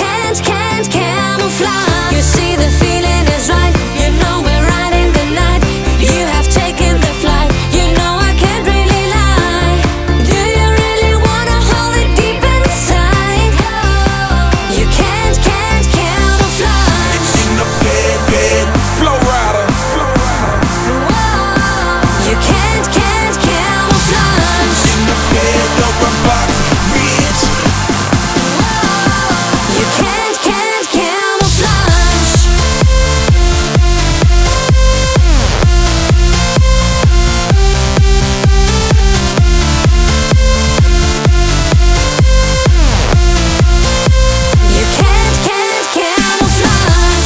can't camouflage. You see the feeling is right. You know we're riding the night. You have taken the flight. You know I can't really lie. Do you really wanna hold it deep inside? You can't camouflage. In the bed, flow rider. You can't camouflage. In the bed, rubber box, bitch. You can't camouflage. You can't camouflage.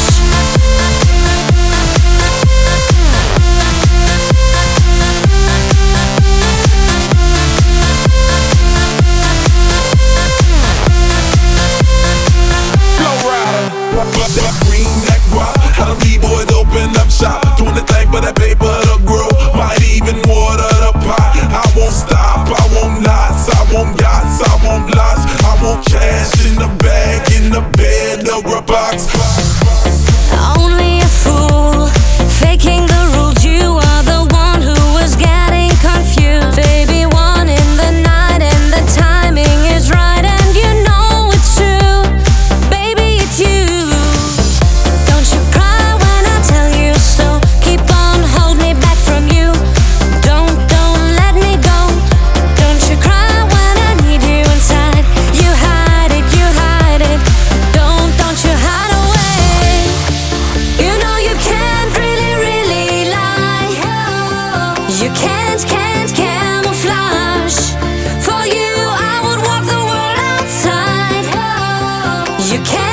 Flow rider. That green, that guap. How them B-boys open up shop. Doing the thing for that paper to grow. Might even water the pot. I won't stop, I won't knots. I want yachts, I want lots. I want cash in the bag, in the bed, or a box. Only a fool faking the rules. You are the one who was getting confused. Baby, one in the night and the timing is right, and you know it's true. Baby, it's you. Don't you cry when I tell you so. Keep on, hold me back from you. Don't let me go. Don't you cry when I need you inside. You hide it, you hide it. Don't you hide away. You know you can't really lie. You can't camouflage. For you, I would walk the world outside. You can't